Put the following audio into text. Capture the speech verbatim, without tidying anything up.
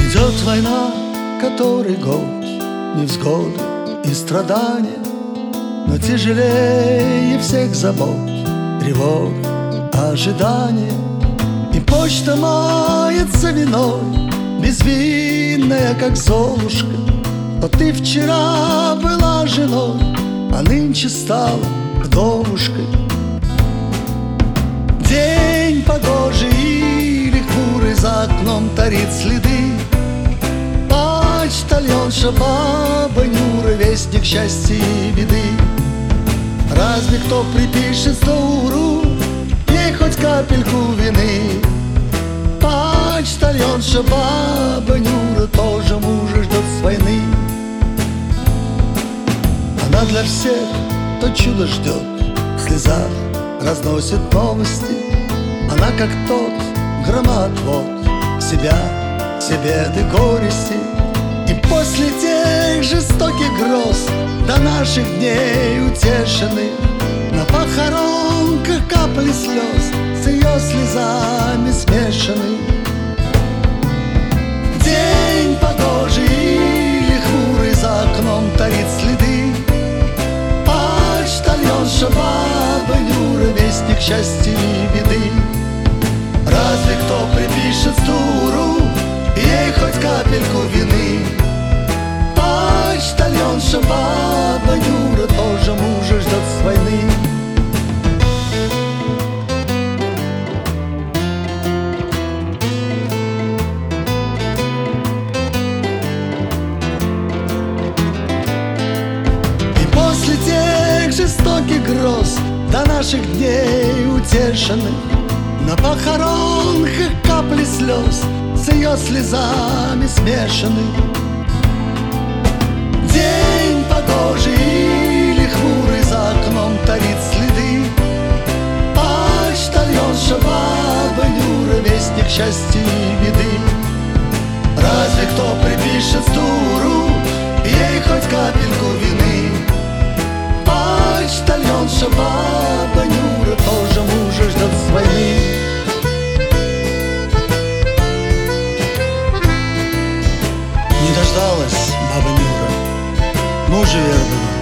Идет война, который год, невзгоды и страдания, но тяжелее всех забот тревога, ожидание. И почта мается виной, безвинная, как Золушка. Но ты вчера была женой, а нынче стала вдовушкой. День погожий или хмурый за окном тарит следы. Почтальонша баба Нюра, вестник счастья и беды. Разве кто припишет Стоуру ей хоть капельку вины? Почтальонша баба Нюра тоже мужа ждет с войны. Она для всех то чудо ждет, в слезах разносит новости. Она как тот громоотвод, себя, себе беды, горести. И после тех жестоких гроз до наших дней утешенных на похоронках капли слез с ее слезами смешаны. День погожий или хмурый за окном тарит следы. Почтальонша баба Нюра, вестник счастья и беды. Разве кто припишет Стуру ей хоть капельку вины? Почтальонша баба Нюра тоже мужа ждет с войны. И после тех жестоких гроз до наших дней утешенных на похоронках капли слез с ее слезами смешаны. День погожий или хмурый за окном тарит следы. Почтальонша баба Нюра, вестник счастья и беды. Разве кто припишет Стуру ей хоть капельку вины? Почтальонша баба Нюра тоже мужа ждет с войны. Не дождалась баба Нюра мужа верного,